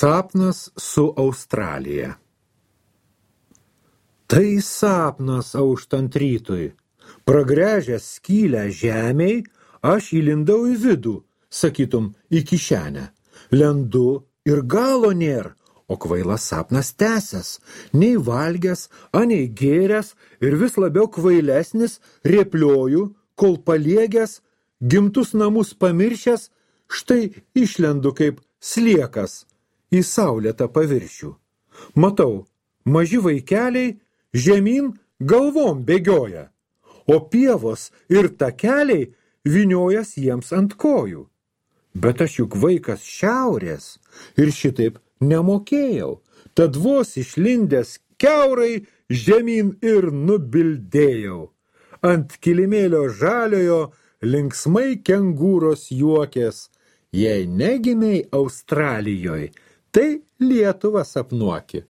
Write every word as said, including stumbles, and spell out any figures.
Sapnas su Australija. Tai sapnas auštant rytui. Pragręžęs skylę žemėj, aš įlindau į vidų, sakytum, į kišenę. Lendu ir galo nėr, o kvailas sapnas tęsęs, nei valgęs, anei gėręs ir vis labiau kvailesnis, rėplioju, kol paliegęs, gimtus namus pamiršęs, štai išlendu kaip sliekas į saulėtą paviršių. Matau, maži vaikeliai žemyn galvom bėgioja, o pievos ir takeliai vyniojas jiems ant kojų. Bet aš juk vaikas šiaurės ir šitaip nemokėjau, tad vos išlindęs kiaurai žemyn ir nubildėjau. Ant kilimėlio žaliojo linksmai kengūros juokės, jei negimiai Australijoj, tai Lietuvą sapnuoki.